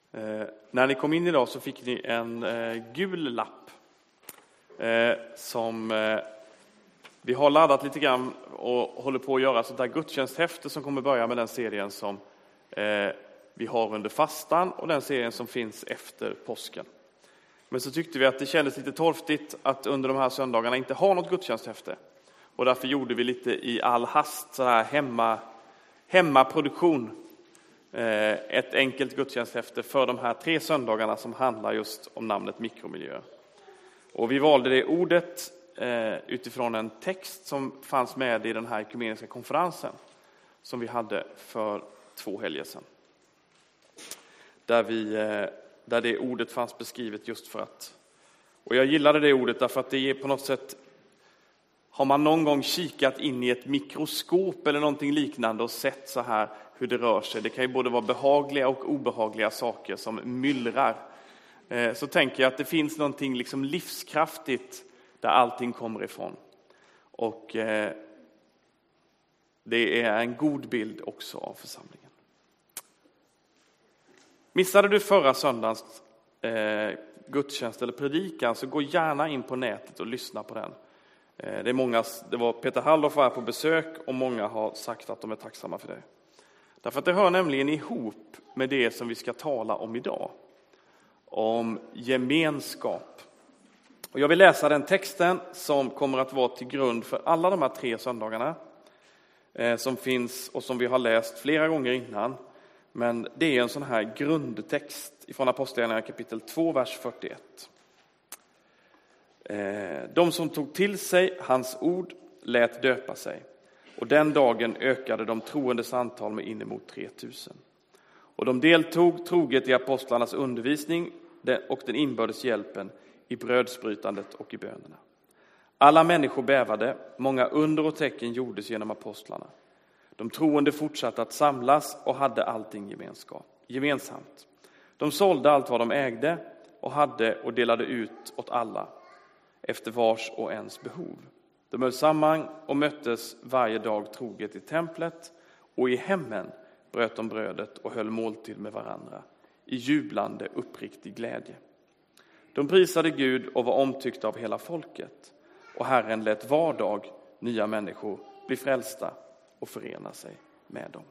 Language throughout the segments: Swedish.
När ni kom in idag så fick ni en gul lapp som vi har laddat lite grann och håller på att göra sånt där gudstjänsthäfte som kommer börja med den serien som vi har under fastan och den serien som finns efter påsken. Men så tyckte vi att det kändes lite torftigt att under de här söndagarna inte ha något gudstjänsthäfte. Och därför gjorde vi lite i all hast så här hemmaproduktion. Ett enkelt gudstjänsthäfte för de här 3 söndagarna som handlar just om namnet mikromiljö. Och vi valde det ordet utifrån en text som fanns med i den här ekumeniska konferensen som vi hade för 2 helger sedan. Där det ordet fanns beskrivet just för att, och jag gillade det ordet därför att det är på något sätt, har man någon gång kikat in i ett mikroskop eller någonting liknande och sett så här hur det rör sig. Det kan ju både vara behagliga och obehagliga saker som myllrar. Så tänker jag att det finns någonting liksom livskraftigt där allting kommer ifrån. Och det är en god bild också av församlingen. Missade du förra söndagens gudstjänst eller predikan så gå gärna in på nätet och lyssna på den. Det var Peter Halldorf här på besök och många har sagt att de är tacksamma för det. Därför att det hör nämligen ihop med det som vi ska tala om idag. Om gemenskap. Och jag vill läsa den texten som kommer att vara till grund för alla de här 3 söndagarna. Som finns och som vi har läst flera gånger innan. Men det är en sån här grundtext ifrån Apostlagärningarna kapitel 2, vers 41. De som tog till sig hans ord lät döpa sig. Och den dagen ökade de troendes antal med inemot 3000. Och de deltog troget i apostlarnas undervisning och den inbördes hjälpen i brödsbrytandet och i bönerna. Alla människor bävade, många under och tecken gjordes genom apostlarna. De troende fortsatte att samlas och hade allting gemensamt. De sålde allt vad de ägde och hade och delade ut åt alla efter vars och ens behov. De höll samman och möttes varje dag troget i templet och i hemmen bröt de brödet och höll måltid med varandra i jublande uppriktig glädje. De prisade Gud och var omtyckta av hela folket och Herren lät var dag nya människor bli frälsta och förena sig med dem.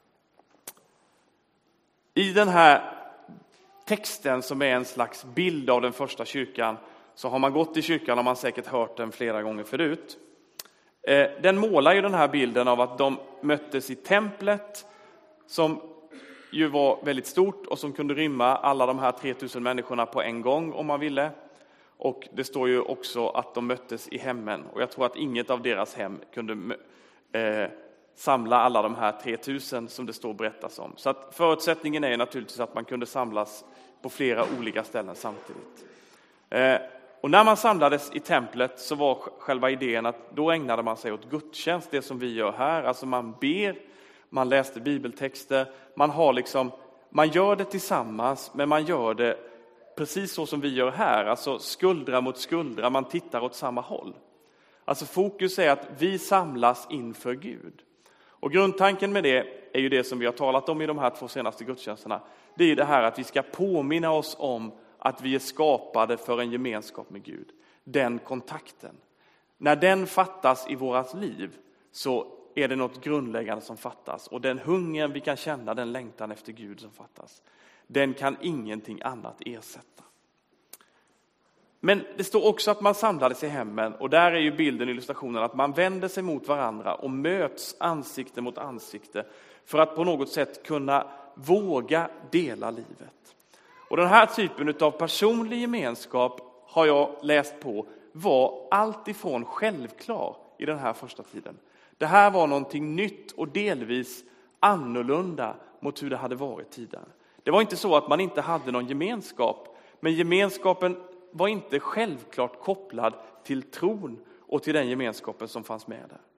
I den här texten som är en slags bild av den första kyrkan så har man gått i kyrkan och man säkert hört den flera gånger förut. Den målar ju den här bilden av att de möttes i templet som ju var väldigt stort och som kunde rymma alla de här 3000 människorna på en gång om man ville. Och det står ju också att de möttes i hemmen och jag tror att inget av deras hem kunde samla alla de här 3000 som det står berättas om. Så att förutsättningen är naturligtvis att man kunde samlas på flera olika ställen samtidigt. Och när man samlades i templet så var själva idén att då ägnade man sig åt gudstjänst, det som vi gör här. Alltså man ber, man läste bibeltexter, man gör det tillsammans men man gör det precis så som vi gör här. Alltså skuldra mot skuldra, man tittar åt samma håll. Alltså fokus är att vi samlas inför Gud. Och grundtanken med det är ju det som vi har talat om i de här 2 senaste gudstjänsterna. Det är det här att vi ska påminna oss om att vi är skapade för en gemenskap med Gud. Den kontakten. När den fattas i vårat liv så är det något grundläggande som fattas. Och den hungern vi kan känna, den längtan efter Gud som fattas, den kan ingenting annat ersätta. Men det står också att man samlades i hemmen och där är ju bilden, illustrationen, att man vänder sig mot varandra och möts ansikte mot ansikte för att på något sätt kunna våga dela livet. Och den här typen av personlig gemenskap har jag läst på var allt ifrån självklar i den här första tiden. Det här var någonting nytt och delvis annorlunda mot hur det hade varit tidigare. Det var inte så att man inte hade någon gemenskap, men gemenskapen var inte självklart kopplad till tron och till den gemenskapen som fanns med där.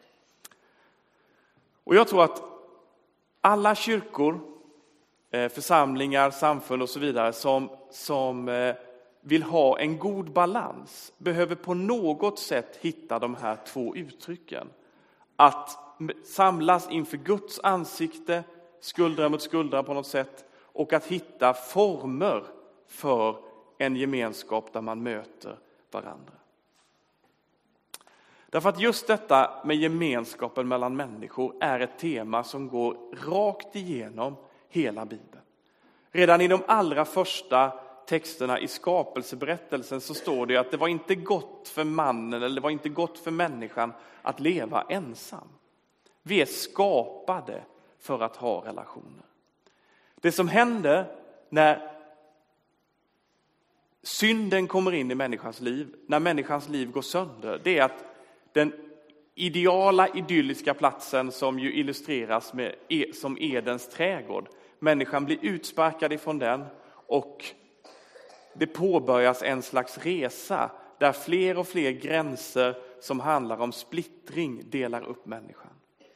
Och jag tror att alla kyrkor, församlingar, samfund och så vidare som vill ha en god balans behöver på något sätt hitta de här 2 uttrycken. Att samlas inför Guds ansikte, skuldra mot skuldra på något sätt, och att hitta former för en gemenskap där man möter varandra. Därför att just detta med gemenskapen mellan människor är ett tema som går rakt igenom hela Bibeln. Redan i de allra första texterna i skapelseberättelsen så står det att det var inte gott för mannen eller det var inte gott för människan att leva ensam. Vi är skapade för att ha relationer. Det som händer när synden kommer in i människans liv, när människans liv går sönder, det är att den ideala, idylliska platsen som ju illustreras som Edens trädgård, människan blir utsparkad ifrån den och det påbörjas en slags resa där fler och fler gränser som handlar om splittring delar upp människan.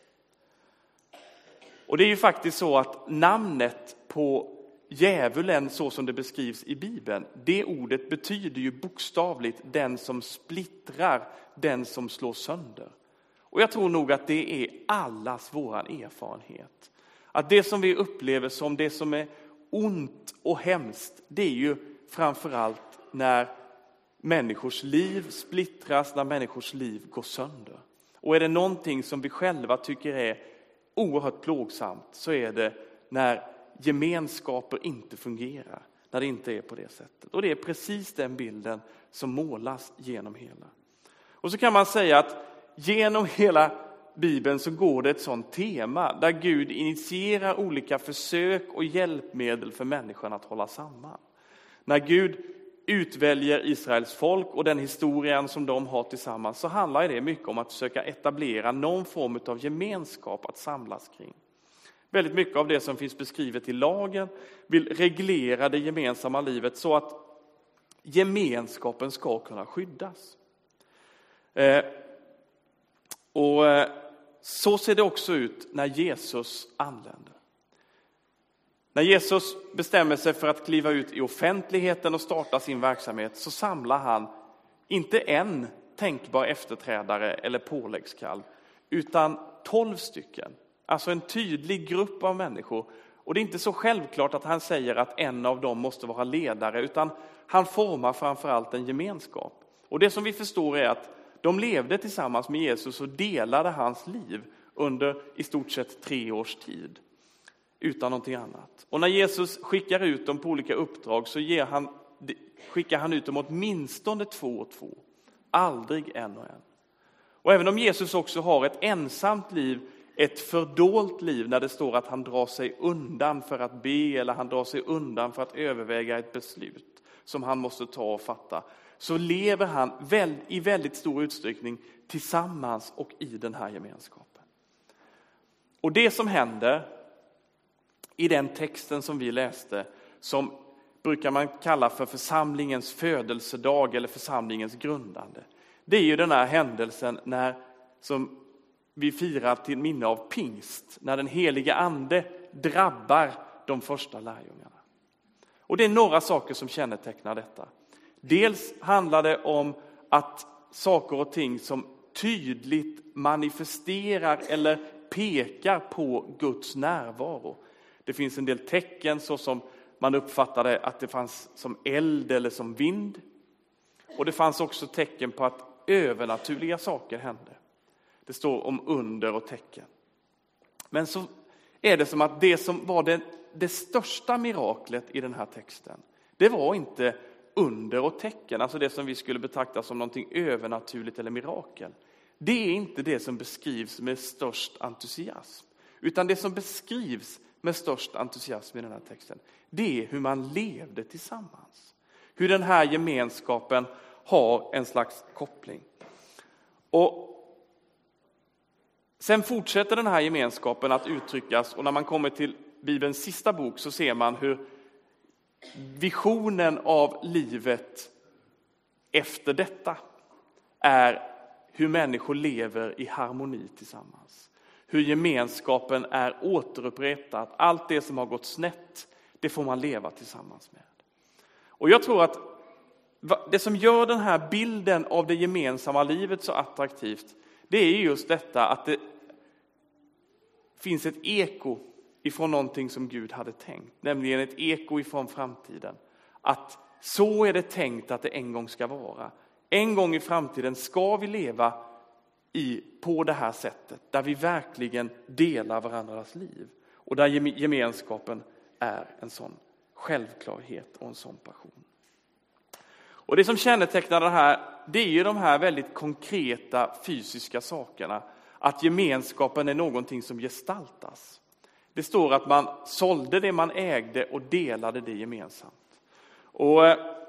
Och det är ju faktiskt så att namnet på djävulen så som det beskrivs i Bibeln, det ordet betyder ju bokstavligt den som splittrar, den som slår sönder. Och jag tror nog att det är allas våran erfarenhet. Att det som vi upplever som det som är ont och hemskt, det är ju framförallt när människors liv splittras, när människors liv går sönder. Och är det någonting som vi själva tycker är oerhört plågsamt så är det när gemenskaper inte fungerar, när det inte är på det sättet. Och det är precis den bilden som målas genom hela. Och så kan man säga att genom hela Bibeln så går det ett sånt tema där Gud initierar olika försök och hjälpmedel för människan att hålla samman. När Gud utväljer Israels folk och den historien som de har tillsammans så handlar det mycket om att försöka etablera någon form av gemenskap att samlas kring. Väldigt mycket av det som finns beskrivet i lagen vill reglera det gemensamma livet så att gemenskapen ska kunna skyddas. Och så ser det också ut när Jesus anländer. När Jesus bestämmer sig för att kliva ut i offentligheten och starta sin verksamhet så samlar han inte en tänkbar efterträdare eller påläggskalv utan 12 stycken. Alltså en tydlig grupp av människor. Och det är inte så självklart att han säger att en av dem måste vara ledare utan han formar framförallt en gemenskap. Och det som vi förstår är att de levde tillsammans med Jesus och delade hans liv under i stort sett 3 års tid. Utan någonting annat. Och när Jesus skickar ut dem på olika uppdrag så skickar han ut dem åtminstone 2 och 2. Aldrig en och en. Och även om Jesus också har ett ensamt liv, ett fördolt liv när det står att han drar sig undan för att be eller han drar sig undan för att överväga ett beslut som han måste ta och fatta, så lever han i väldigt stor utsträckning tillsammans och i den här gemenskapen. Och det som händer i den texten som vi läste, som brukar man kalla för församlingens födelsedag eller församlingens grundande, det är ju den här händelsen som vi firar till minne av pingst, när den heliga ande drabbar de första lärjungarna. Och det är några saker som kännetecknar detta. Dels handlar det om att saker och ting som tydligt manifesterar eller pekar på Guds närvaro. Det finns en del tecken så som man uppfattade att det fanns som eld eller som vind. Och det fanns också tecken på att övernaturliga saker hände. Det står om under och tecken. Men så är det som att det som var det största miraklet i den här texten, det var inte under och tecken, alltså det som vi skulle betrakta som någonting övernaturligt eller mirakel. Det är inte det som beskrivs med störst entusiasm. Utan det som beskrivs med störst entusiasm i den här texten, det är hur man levde tillsammans. Hur den här gemenskapen har en slags koppling. Och sen fortsätter den här gemenskapen att uttryckas, och när man kommer till Bibelns sista bok så ser man hur visionen av livet efter detta är hur människor lever i harmoni tillsammans. Hur gemenskapen är återupprättad. Allt det som har gått snett, det får man leva tillsammans med. Och jag tror att det som gör den här bilden av det gemensamma livet så attraktivt, det är just detta att det finns ett eko ifrån någonting som Gud hade tänkt, nämligen ett eko ifrån framtiden. Att så är det tänkt att det en gång ska vara. En gång i framtiden ska vi leva på det här sättet, där vi verkligen delar varandras liv. Och där gemenskapen är en sån självklarhet och en sån passion. Och det som kännetecknar det här, det är ju de här väldigt konkreta fysiska sakerna. Att gemenskapen är någonting som gestaltas. Det står att man sålde det man ägde och delade det gemensamt. Och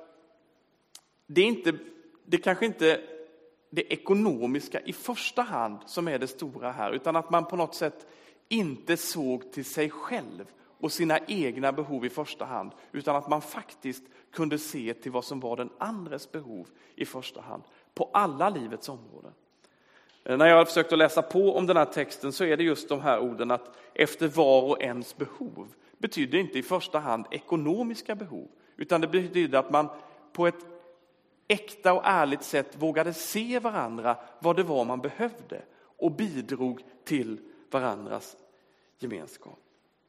det kanske inte det ekonomiska i första hand som är det stora här, utan att man på något sätt inte såg till sig själv och sina egna behov i första hand, utan att man faktiskt kunde se till vad som var den andres behov i första hand på alla livets områden. När jag har försökt att läsa på om den här texten så är det just de här orden att efter var och ens behov betyder inte i första hand ekonomiska behov, utan det betyder att man på ett äkta och ärligt sätt vågade se varandra vad det var man behövde och bidrog till varandras gemenskap.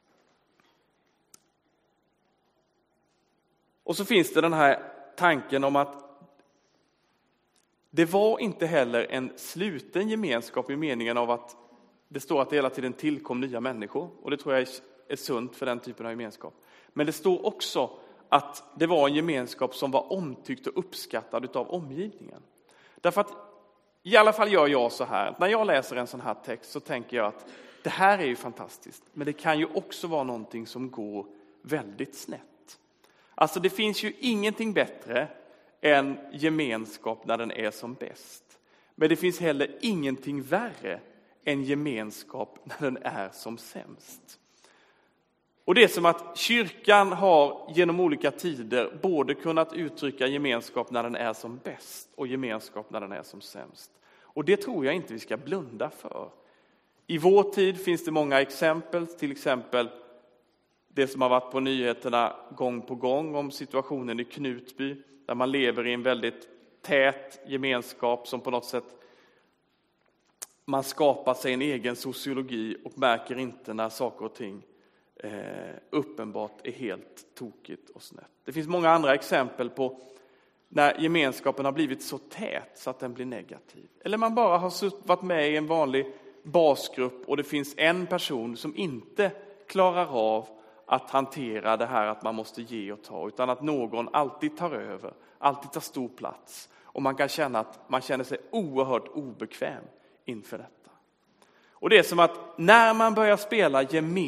Och så finns det den här tanken om att det var inte heller en sluten gemenskap i meningen av att det står att det hela tiden tillkom nya människor, och det tror jag är sunt för den typen av gemenskap. Men det står också att det var en gemenskap som var omtyckt och uppskattad av omgivningen. Därför att i alla fall gör jag så här, när jag läser en sån här text så tänker jag att det här är ju fantastiskt, men det kan ju också vara någonting som går väldigt snett. Alltså det finns ju ingenting bättre än gemenskap när den är som bäst. Men det finns heller ingenting värre än gemenskap när den är som sämst. Och det är som att kyrkan har genom olika tider både kunnat uttrycka gemenskap när den är som bäst och gemenskap när den är som sämst. Och det tror jag inte vi ska blunda för. I vår tid finns det många exempel, till exempel det som har varit på nyheterna gång på gång om situationen i Knutby, där man lever i en väldigt tät gemenskap som på något sätt man skapar sig en egen sociologi och märker inte när saker och ting uppenbart är helt tokigt och snett. Det finns många andra exempel på när gemenskapen har blivit så tät så att den blir negativ. Eller man bara har varit med i en vanlig basgrupp och det finns en person som inte klarar av att hantera det här att man måste ge och ta, utan att någon alltid tar över, alltid tar stor plats. Och man kan känna att man känner sig oerhört obekväm inför detta. Och det är som att när man börjar spela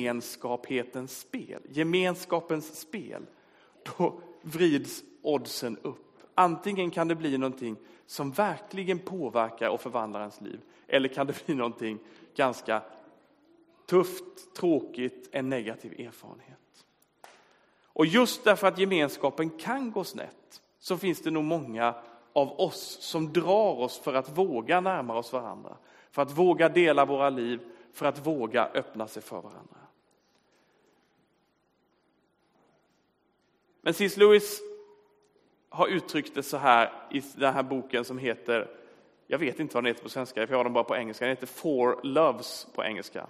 gemenskapens spel, då vrids oddsen upp. Antingen kan det bli någonting som verkligen påverkar och förvandlar ens liv, eller kan det bli någonting ganska tufft, tråkigt, en negativ erfarenhet. Och just därför att gemenskapen kan gå snett så finns det nog många av oss som drar oss för att våga närma oss varandra, för att våga dela våra liv, för att våga öppna sig för varandra. Men C.S. Lewis har uttryckt det så här i den här boken som heter, jag vet inte vad den heter på svenska, för jag har den bara på engelska, den heter Four Loves på engelska.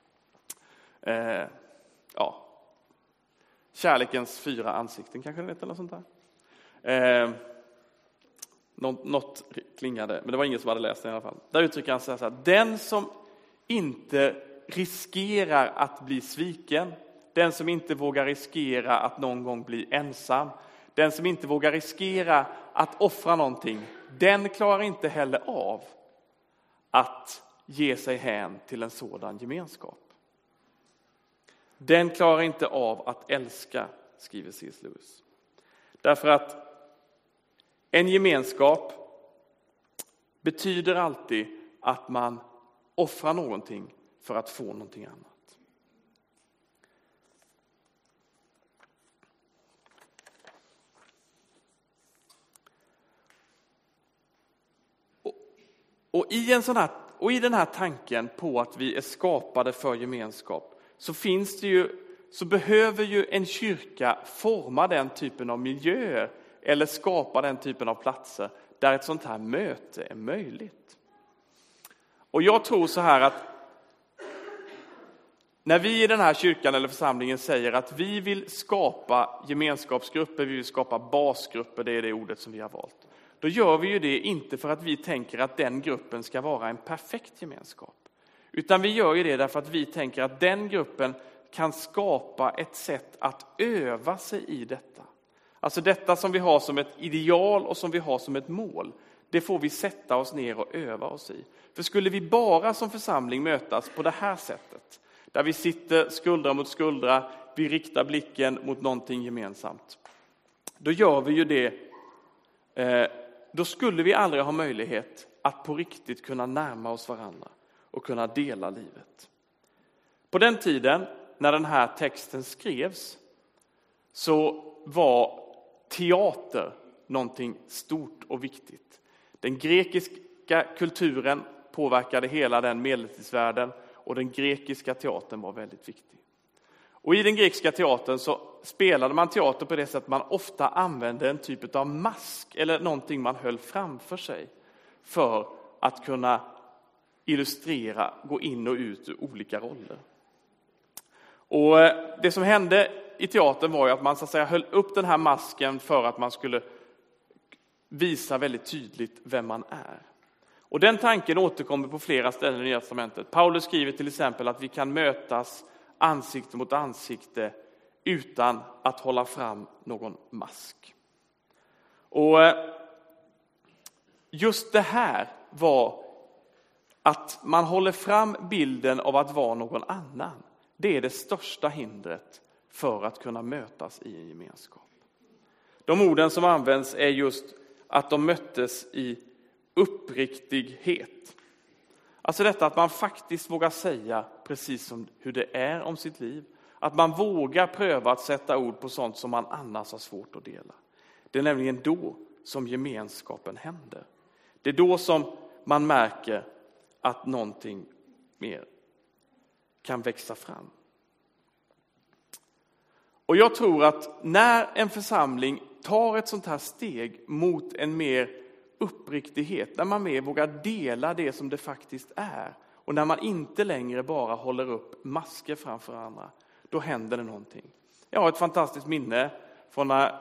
Kärlekens 4 ansikten kanske det heter, eller sånt där. Något klingade, men det var ingen som hade läst det i alla fall. Där uttrycker han sig så här: den som inte riskerar att bli sviken, den som inte vågar riskera att någon gång bli ensam, den som inte vågar riskera att offra någonting, den klarar inte heller av att ge sig hän till en sådan gemenskap. Den klarar inte av att älska, skriver C.S. Lewis. Därför att en gemenskap betyder alltid att man offrar någonting för att få någonting annat. Och i den här tanken på att vi är skapade för gemenskap så behöver ju en kyrka forma den typen av miljöer eller skapa den typen av platser där ett sånt här möte är möjligt. Och jag tror så här att När vi i den här kyrkan eller församlingen säger att vi vill skapa gemenskapsgrupper, vi vill skapa basgrupper, det är det ordet som vi har valt. Då gör vi ju det inte för att vi tänker att den gruppen ska vara en perfekt gemenskap. Utan vi gör ju det därför att vi tänker att den gruppen kan skapa ett sätt att öva sig i detta. Alltså detta som vi har som ett ideal och som vi har som ett mål, det får vi sätta oss ner och öva oss i. För skulle vi bara som församling mötas på det här sättet, där vi sitter skuldra mot skuldra, vi riktar blicken mot någonting gemensamt, då gör vi ju det. Då skulle vi aldrig ha möjlighet att på riktigt kunna närma oss varandra och kunna dela livet. På den tiden när den här texten skrevs så var teater någonting stort och viktigt. Den grekiska kulturen påverkade hela den medeltidsvärlden och den grekiska teatern var väldigt viktig. Och i den grekiska teatern så spelade man teater på det sättet att man ofta använde en typ av mask eller någonting man höll framför sig för att kunna illustrera, gå in och ut ur olika roller. Och det som hände i teatern var ju att man så att säga höll upp den här masken för att man skulle visa väldigt tydligt vem man är. Och den tanken återkommer på flera ställen i Nya testamentet. Paulus skriver till exempel att vi kan mötas ansikte mot ansikte utan att hålla fram någon mask. Och just det här var att man håller fram bilden av att vara någon annan. Det är det största hindret för att kunna mötas i en gemenskap. De orden som används är just att de möttes i uppriktighet. Alltså detta att man faktiskt vågar säga precis som hur det är om sitt liv. Att man vågar pröva att sätta ord på sånt som man annars har svårt att dela. Det är nämligen då som gemenskapen händer. Det är då som man märker att någonting mer kan växa fram. Och jag tror att när en församling tar ett sånt här steg mot en mer uppriktighet, när man mer vågar dela det som det faktiskt är och när man inte längre bara håller upp masker framför andra, då händer det någonting. Jag har ett fantastiskt minne från när,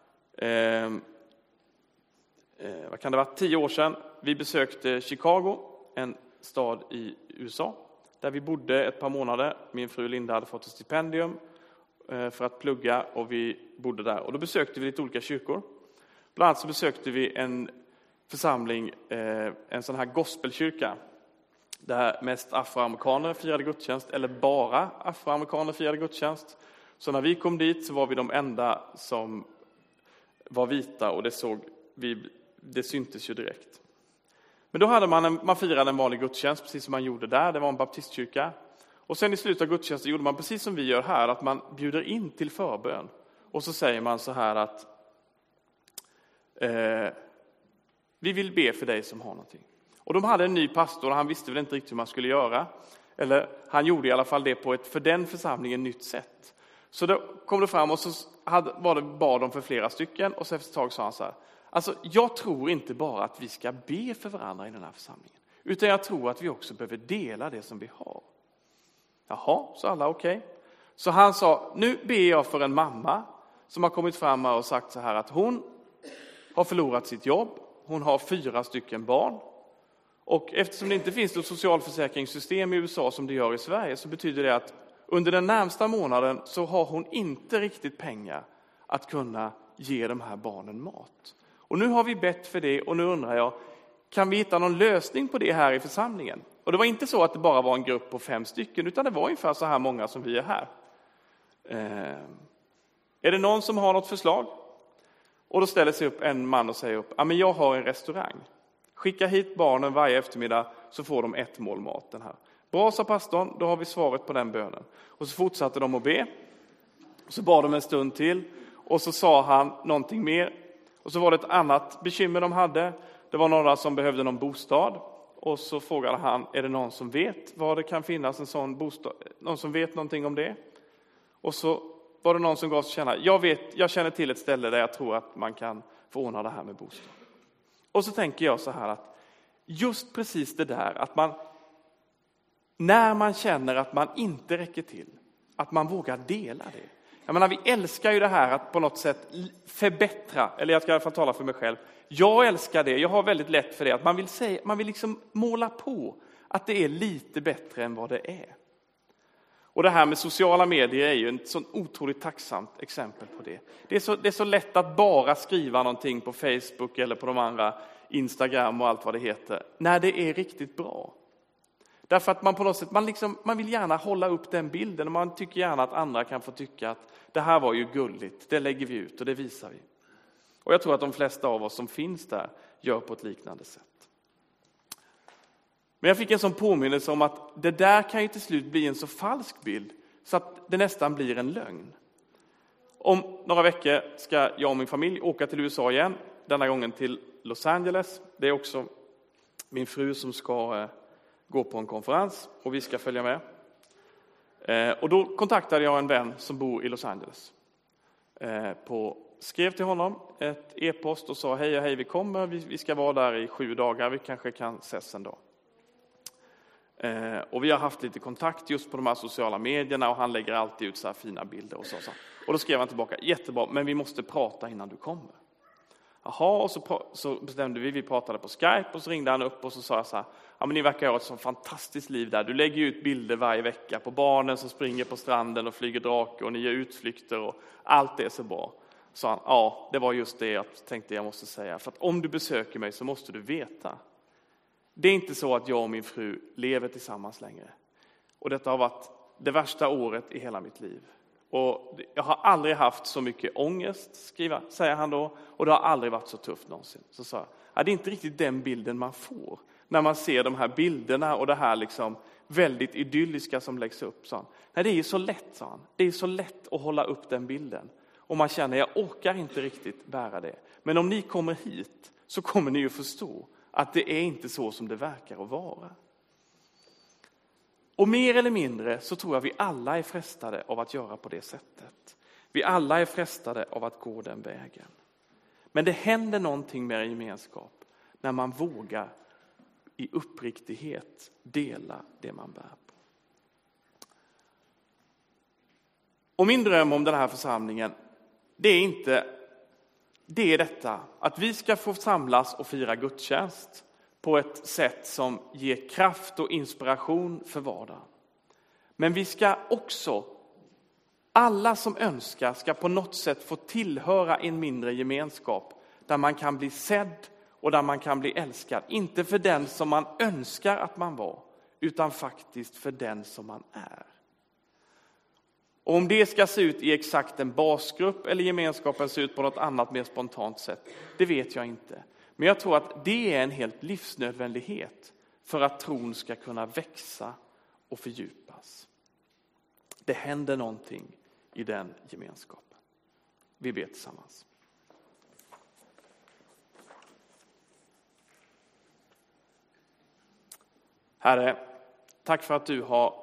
vad kan det vara, 10 år sedan. Vi besökte Chicago, en stad i USA, där vi bodde ett par månader. Min fru Linda hade fått ett stipendium för att plugga och vi bodde där. Och då besökte vi lite olika kyrkor. Bland annat så besökte vi en församling, en sån här gospelkyrka, där mest afroamerikaner firade gudstjänst, eller bara afroamerikaner firade gudstjänst. Så när vi kom dit så var vi de enda som var vita och det syntes ju direkt. Men då hade man firade en vanlig gudstjänst precis som man gjorde där. Det var en baptistkyrka. Och sen i slutet av gudstjänsten gjorde man precis som vi gör här, att man bjuder in till förbön. Och så säger man så här att vi vill be för dig som har någonting. Och de hade en ny pastor och han visste väl inte riktigt hur man skulle göra. Eller han gjorde i alla fall det på ett för den församlingen nytt sätt. Så då kom det fram och så bad de för flera stycken och så efter ett tag sa han så här: alltså jag tror inte bara att vi ska be för varandra i den här församlingen, utan jag tror att vi också behöver dela det som vi har. Jaha, så alla okej. Så han sa, nu ber jag för en mamma som har kommit fram och sagt så här att hon har förlorat sitt jobb. Hon har 4 stycken barn. Och eftersom det inte finns något socialförsäkringssystem i USA som det gör i Sverige, så betyder det att under den närmsta månaden så har hon inte riktigt pengar att kunna ge de här barnen mat. Och nu har vi bett för det och nu undrar jag, kan vi hitta någon lösning på det här i församlingen? Och det var inte så att det bara var en grupp på 5 stycken, utan det var ungefär så här många som vi är här. Är det någon som har något förslag? Och då ställer sig upp en man och säger upp, ja men jag har en restaurang. Skicka hit barnen varje eftermiddag så får de 1 mål mat den här. Bra, sa pastorn, då har vi svaret på den bönen. Och så fortsatte de att be. Och så bad de en stund till. Och så sa han någonting mer. Och så var det ett annat bekymmer de hade. Det var några som behövde någon bostad. Och så frågade han, är det någon som vet var det kan finnas en sån bostad? Någon som vet någonting om det? Och så var det någon som gav sig känna, jag känner till ett ställe där jag tror att man kan förordna det här med bostad. Och så tänker jag så här att just precis det där, att man när man känner att man inte räcker till, att man vågar dela det. Jag menar, vi älskar ju det här att på något sätt förbättra, eller jag ska i alla fall tala för mig själv. Jag älskar det, jag har väldigt lätt för det, att man vill liksom måla på att det är lite bättre än vad det är. Och det här med sociala medier är ju ett sånt otroligt tacksamt exempel på det. Det är så lätt att bara skriva någonting på Facebook eller på de andra Instagram och allt vad det heter, när det är riktigt bra. Därför att man på något sätt, man vill gärna hålla upp den bilden och man tycker gärna att andra kan få tycka att det här var ju gulligt, det lägger vi ut och det visar vi. Och jag tror att de flesta av oss som finns där gör på ett liknande sätt. Men jag fick en sån påminnelse om att det där kan ju till slut bli en så falsk bild så att det nästan blir en lögn. Om några veckor ska jag och min familj åka till USA igen, denna gången till Los Angeles. Det är också min fru som ska gå på en konferens och vi ska följa med. Och då kontaktade jag en vän som bor i Los Angeles. Skrev till honom ett e-post och sa hej vi kommer, vi ska vara där i 7 dagar, vi kanske kan ses en dag. Och vi har haft lite kontakt just på de här sociala medierna och han lägger alltid ut så här fina bilder och så. Och då skrev han tillbaka, jättebra, men vi måste prata innan du kommer. Jaha, och så bestämde vi pratade på Skype och så ringde han upp och så sa jag så här, ja men ni verkar ha ett så fantastiskt liv där. Du lägger ut bilder varje vecka på barnen som springer på stranden och flyger drake och ni gör utflykter och allt är så bra. Så han, ja det var just det jag tänkte jag måste säga. För att om du besöker mig så måste du veta. Det är inte så att jag och min fru lever tillsammans längre. Och detta har varit det värsta året i hela mitt liv. Och jag har aldrig haft så mycket ångest, säger han då. Och det har aldrig varit så tufft någonsin. Så sa jag, ja, det är inte riktigt den bilden man får. När man ser de här bilderna och det här liksom väldigt idylliska som läggs upp. Så. Nej, det är ju så lätt, sa han. Det är så lätt att hålla upp den bilden. Och man känner, jag orkar inte riktigt bära det. Men om ni kommer hit så kommer ni ju förstå att det är inte så som det verkar att vara. Och mer eller mindre så tror jag vi alla är frestade av att göra på det sättet. Vi alla är frestade av att gå den vägen. Men det händer någonting med en gemenskap när man vågar i uppriktighet dela det man bär på. Och min dröm om den här församlingen, det är detta att vi ska få samlas och fira gudstjänst på ett sätt som ger kraft och inspiration för vardagen. Men vi ska också, alla som önskar ska på något sätt få tillhöra en mindre gemenskap där man kan bli sedd och där man kan bli älskad. Inte för den som man önskar att man var, utan faktiskt för den som man är. Och om det ska se ut i exakt en basgrupp eller gemenskapen ser ut på något annat mer spontant sätt, det vet jag inte. Men jag tror att det är en helt livsnödvändighet för att tron ska kunna växa och fördjupas. Det händer någonting i den gemenskapen. Vi ber tillsammans. Herre, tack för att du har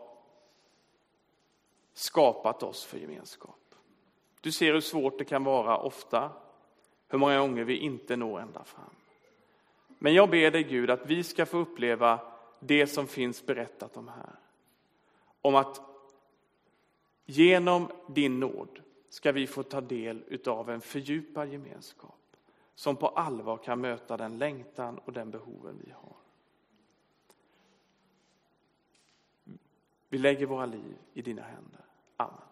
skapat oss för gemenskap. Du ser hur svårt det kan vara ofta, hur många gånger vi inte når ända fram. Men jag ber dig Gud att vi ska få uppleva det som finns berättat om här. Om att genom din nåd ska vi få ta del av en fördjupad gemenskap som på allvar kan möta den längtan och den behoven vi har. Vi lägger våra liv i dina händer. Amen.